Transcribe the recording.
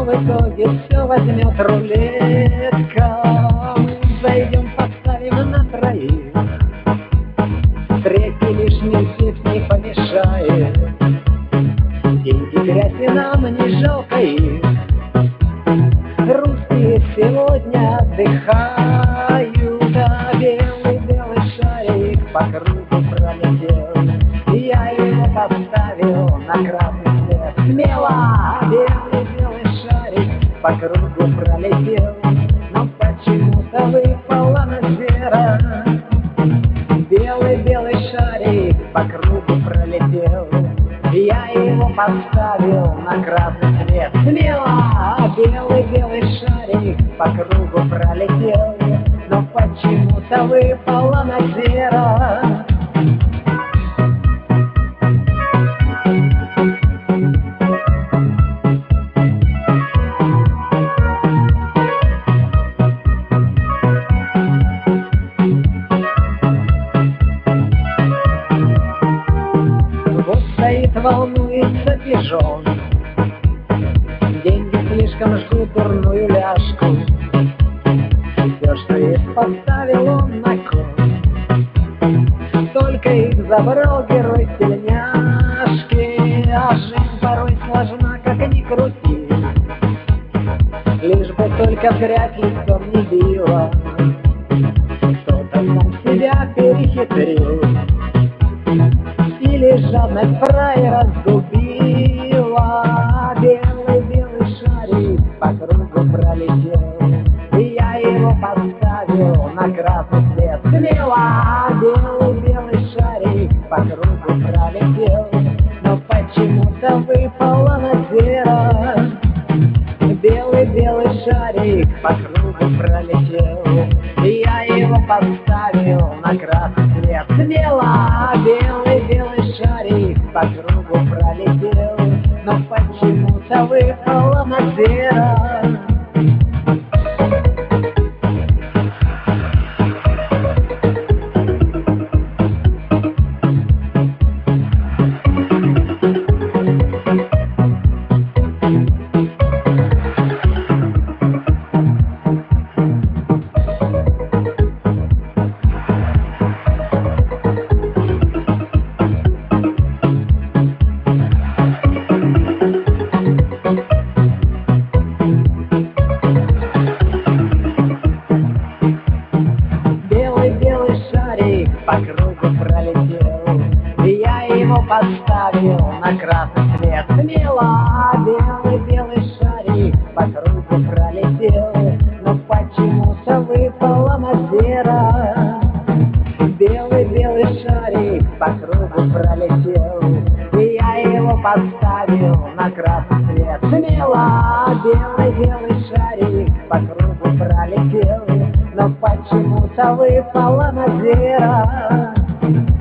в итоге все возьмет рулетка. Мы зайдем, поставим на троих, третий лишний здесь не помешает. Деньги, грязь, и нам не жалко их. Русские сегодня отдыхают, а белый шарик по кругу пролетел. Я его поставил на красный свет. Смело! Белый шарик по кругу пролетел, но почему-то выпала на зеро. Белый шарик по кругу пролетел, я его поставил на красный свет. Смело! Белый шарик по кругу пролетел, но почему-то выпала на зеро. Вот стоит, волнуется пижон, деньги слишком жгут дурную ляжку. Все, что есть, поставил он на кон. Только их забрал герой тельняшки, а жизнь порой сложна, как ни крути. Лишь бы только зря лицом не била, кто-то сам себя перехитрил, или жадность фраера сгубила. Белый шарик по кругу пролетел, я его поставил на красный свет. Смело! Белый шарик по кругу пролетел, но почему-то выпала на зеро. Белый шарик по кругу пролетел, я его поставил на красный свет. Смело! Белый шарик по кругу пролетел, но почему-то выпала на зеро. Белый шарик по кругу пролетел, я его поставил на красный свет. Смело! Белый шарик по кругу пролетел, но почему-то выпала на зеро. Белый шарик по кругу пролетел, я его поставил на красный свет. Смело! Белый шарик по кругу пролетел, но почему-то выпала на зеро.